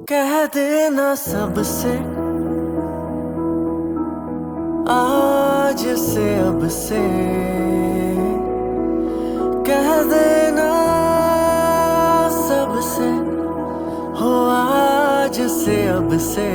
कह देना सबसे आज से अब से, कह देना सबसे हो आज से अब से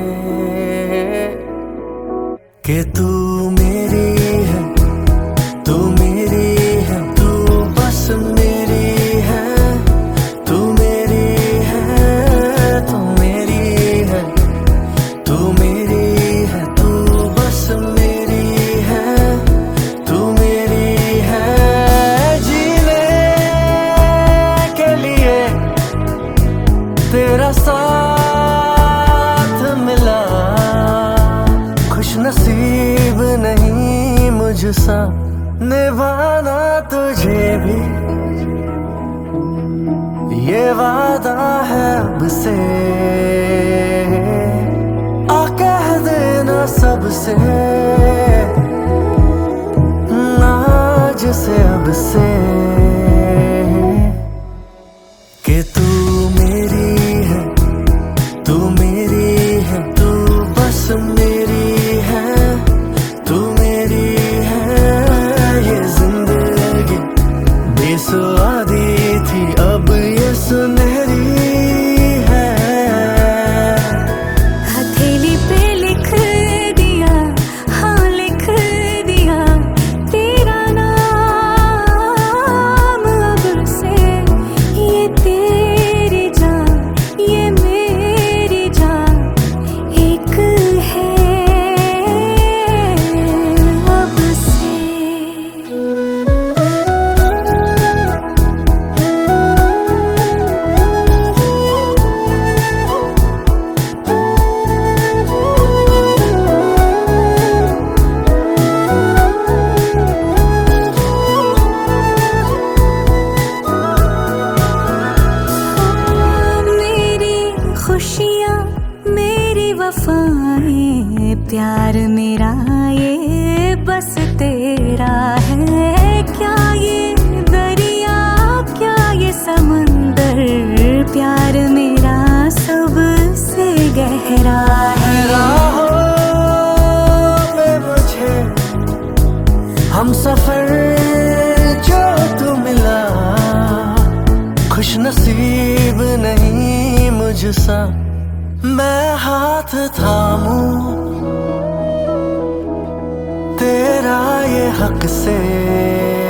कि तू मेरी है, तू मेरी है, तू बस मेरी है, तू मेरी है, तू मेरी है, तू मेरी है, तू बस मेरी है, तू मेरी है। जीने के लिए तेरा साथ मिला, खुश नसीब नहीं मुझसा निभाना तुझे भी, ये वादा है अब से। आ कह देना सबसे आज से अब से कि तू मेरी है, तू मेरी है, तू बस मेरी है, तू मेरी है। ये जिंदगी बेसुआदी थी, अब ये सुनहरी है। हथेली पे लिख दिया, हाँ लिख दिया तेरा नाम अब से। ये तेरी जान, ये मेरी जान एक है अब से। खुशियाँ मेरी वफाएं, प्यार मेरा ये बस तेरा है। क्या ये दरिया, क्या ये समंदर, प्यार मेरा सबसे गहरा है। राहों पे मुझे हम सफर जो तू मिला, खुश नसीब नहीं मुझसा मैं हाथ थामूं तेरा ये हक से।